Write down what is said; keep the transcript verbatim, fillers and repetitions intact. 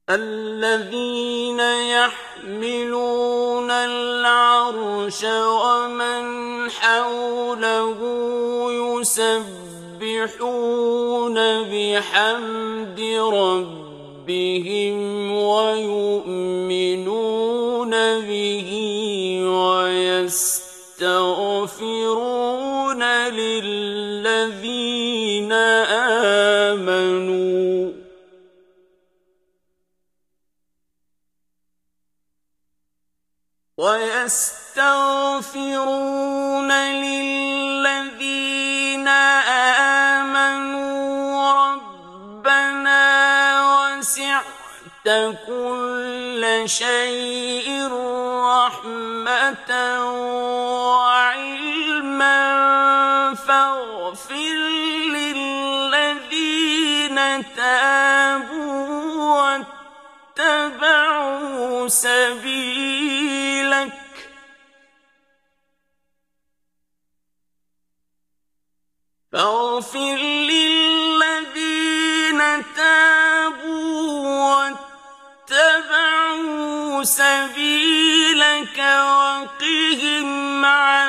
الذين يحملون العرش ومن حوله يسبحون بحمد ربهم ويؤمنون به ويستغفرون للذين آمنوا ويستغفرون للذين آمنوا ربنا وسعت كل شيء رحمة وعلما فاغفر للذين تابوا واتبعوا سبيلك فاغفر للذين تابوا واتبعوا سبيلك وقهم عذاب